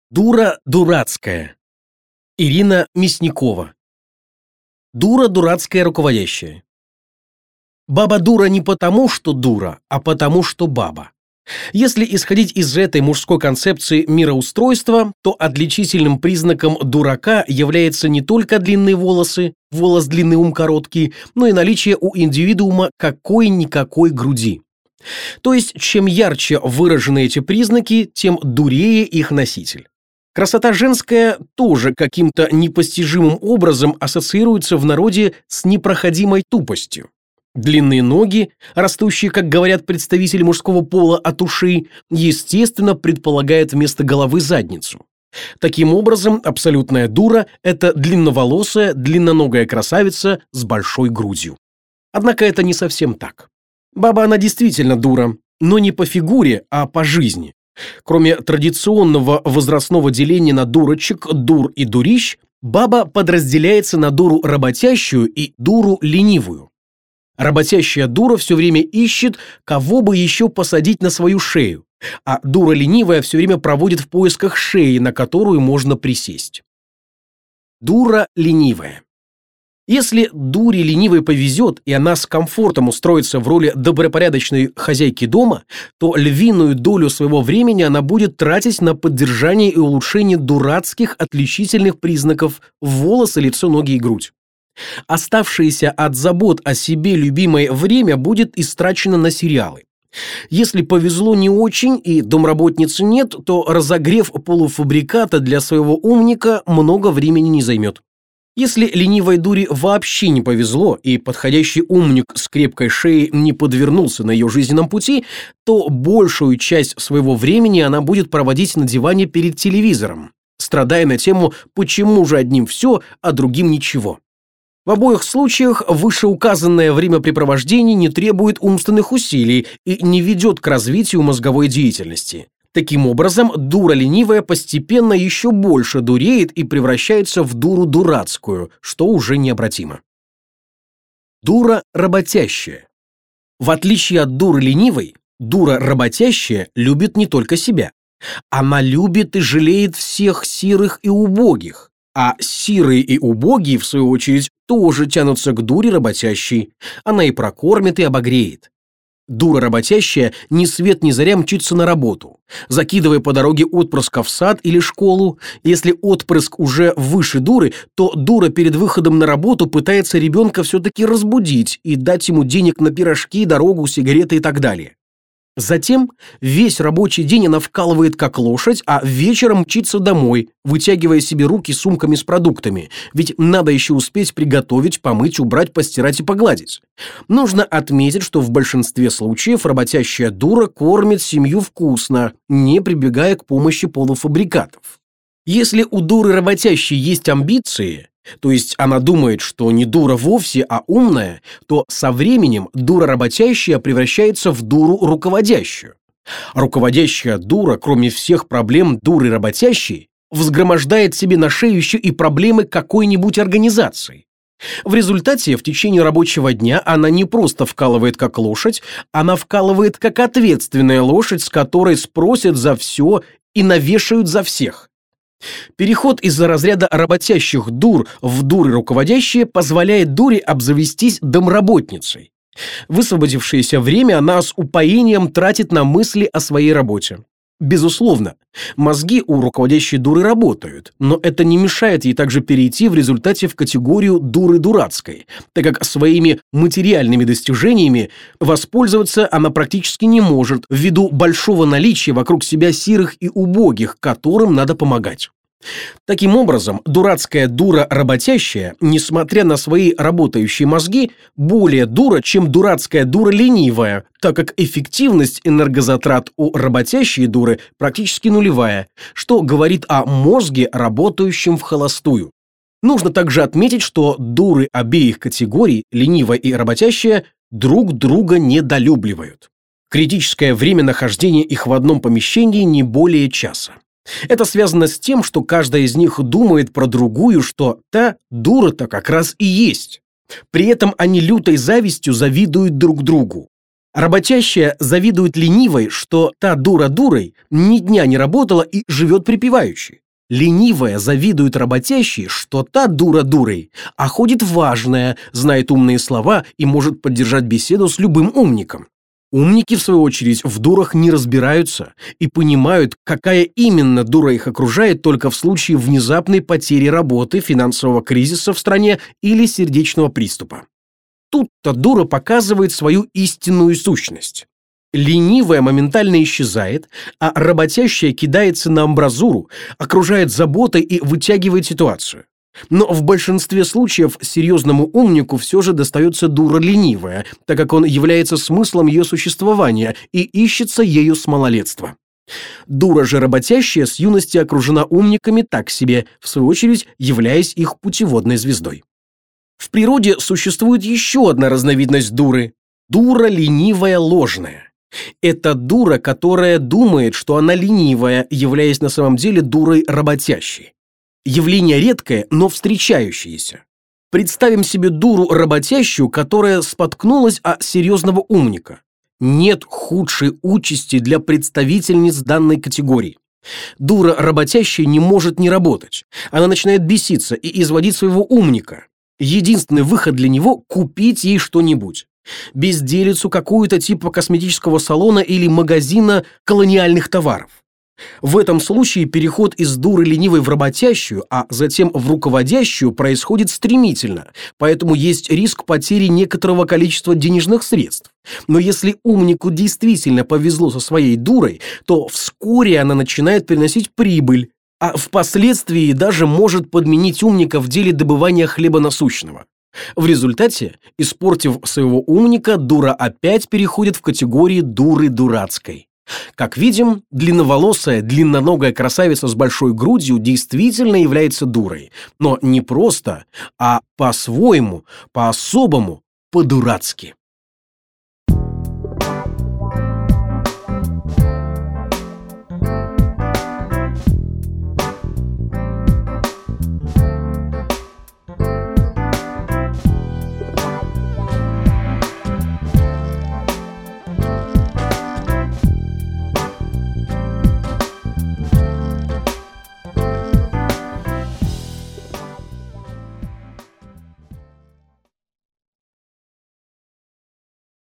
Дура дурацкая. Ирина Мясникова. Дура дурацкая руководящая. Баба дура не потому, что дура, а потому, что баба. Если исходить из этой мужской концепции мироустройства, то отличительным признаком дурака является не только длинные волосы, волос длинный, ум короткий, но и наличие у индивидуума какой-никакой груди. То есть, чем ярче выражены эти признаки, тем дурее их носитель. Красота женская тоже каким-то непостижимым образом ассоциируется в народе с непроходимой тупостью. Длинные ноги, растущие, как говорят представители мужского пола, от ушей, естественно, предполагают вместо головы задницу. Таким образом, абсолютная дура – это длинноволосая, длинноногая красавица с большой грудью. Однако это не совсем так. Баба она действительно дура, но не по фигуре, а по жизни. Кроме традиционного возрастного деления на дурочек, дур и дурищ, баба подразделяется на дуру работящую и дуру ленивую. Работящая дура все время ищет, кого бы еще посадить на свою шею, а дура ленивая все время проводит в поисках шеи, на которую можно присесть. Дура ленивая. Если дуре ленивой повезет, и она с комфортом устроится в роли добропорядочной хозяйки дома, то львиную долю своего времени она будет тратить на поддержание и улучшение дурацких отличительных признаков волосы, лицо, ноги и грудь. Оставшееся от забот о себе любимое время будет истрачено на сериалы. Если повезло не очень и домработницы нет, то разогрев полуфабриката для своего умника много времени не займет. Если ленивой дуре вообще не повезло и подходящий умник с крепкой шеей не подвернулся на ее жизненном пути, то большую часть своего времени она будет проводить на диване перед телевизором, страдая на тему «почему же одним все, а другим ничего?». В обоих случаях вышеуказанное времяпрепровождение не требует умственных усилий и не ведет к развитию мозговой деятельности. Таким образом, дура ленивая постепенно еще больше дуреет и превращается в дуру дурацкую, что уже необратимо. Дура работящая. В отличие от дуры ленивой, дура работящая любит не только себя. Она любит и жалеет всех сирых и убогих. А сирые и убогие, в свою очередь, тоже тянутся к дуре работящей. Она и прокормит, и обогреет. Дура работящая ни свет ни заря мчится на работу, закидывая по дороге отпрыска в сад или школу. Если отпрыск уже выше дуры, то дура перед выходом на работу пытается ребенка все-таки разбудить и дать ему денег на пирожки, дорогу, сигареты и так далее. Затем весь рабочий день она вкалывает как лошадь, а вечером мчится домой, вытягивая себе руки сумками с продуктами, ведь надо еще успеть приготовить, помыть, убрать, постирать и погладить. Нужно отметить, что в большинстве случаев работящая дура кормит семью вкусно, не прибегая к помощи полуфабрикатов. Если у дуры работящей есть амбиции, то есть она думает, что не дура вовсе, а умная, то со временем дура работящая превращается в дуру руководящую. Руководящая дура, кроме всех проблем дуры работящей, взгромождает себе на шею еще и проблемы какой-нибудь организации. В результате в течение рабочего дня она не просто вкалывает как лошадь, она вкалывает как ответственная лошадь, с которой спросят за все и навешают за всех. Переход из-за разряда работящих дур в дуры руководящие позволяет дуре обзавестись домработницей. Высвободившееся время она с упоением тратит на мысли о своей работе. Безусловно, мозги у руководящей дуры работают, но это не мешает ей также перейти в результате в категорию дуры дурацкой, так как своими материальными достижениями воспользоваться она практически не может ввиду большого наличия вокруг себя сирых и убогих, которым надо помогать. Таким образом, дурацкая дура работящая, несмотря на свои работающие мозги, более дура, чем дурацкая дура ленивая, так как эффективность энергозатрат у работящей дуры практически нулевая, что говорит о мозге, работающем вхолостую. Нужно также отметить, что дуры обеих категорий, ленивая и работящая, друг друга недолюбливают. Критическое время нахождения их в одном помещении не более часа. Это связано с тем, что каждая из них думает про другую, что та дура-то как раз и есть. При этом они лютой завистью завидуют друг другу. Работящая завидует ленивой, что та дура дурой ни дня не работала и живет припеваючи. Ленивая завидует работящей, что та дура дурой, а ходит важная, знает умные слова и может поддержать беседу с любым умником. Умники, в свою очередь, в дурах не разбираются и понимают, какая именно дура их окружает только в случае внезапной потери работы, финансового кризиса в стране или сердечного приступа. Тут-то дура показывает свою истинную сущность. Ленивая моментально исчезает, а работящая кидается на амбразуру, окружает заботой и вытягивает ситуацию. Но в большинстве случаев серьезному умнику все же достается дура ленивая, так как он является смыслом ее существования и ищется ею с малолетства. Дура же работящая с юности окружена умниками так себе, в свою очередь являясь их путеводной звездой. В природе существует еще одна разновидность дуры – дура ленивая ложная. Это дура, которая думает, что она ленивая, являясь на самом деле дурой работящей. Явление редкое, но встречающееся. Представим себе дуру работящую, которая споткнулась о серьезного умника. Нет худшей участи для представительниц данной категории. Дура работящая не может не работать. Она начинает беситься и изводить своего умника. Единственный выход для него – купить ей что-нибудь. Безделицу какую-то типа косметического салона или магазина колониальных товаров. В этом случае переход из дуры ленивой в работящую, а затем в руководящую происходит стремительно, поэтому есть риск потери некоторого количества денежных средств. Но если умнику действительно повезло со своей дурой, то вскоре она начинает приносить прибыль, а впоследствии даже может подменить умника в деле добывания хлеба насущного. В результате, испортив своего умника, дура опять переходит в категорию дуры дурацкой. Как видим, длинноволосая, длинноногая красавица с большой грудью действительно является дурой, но не просто, а по-своему, по-особому, по-дурацки.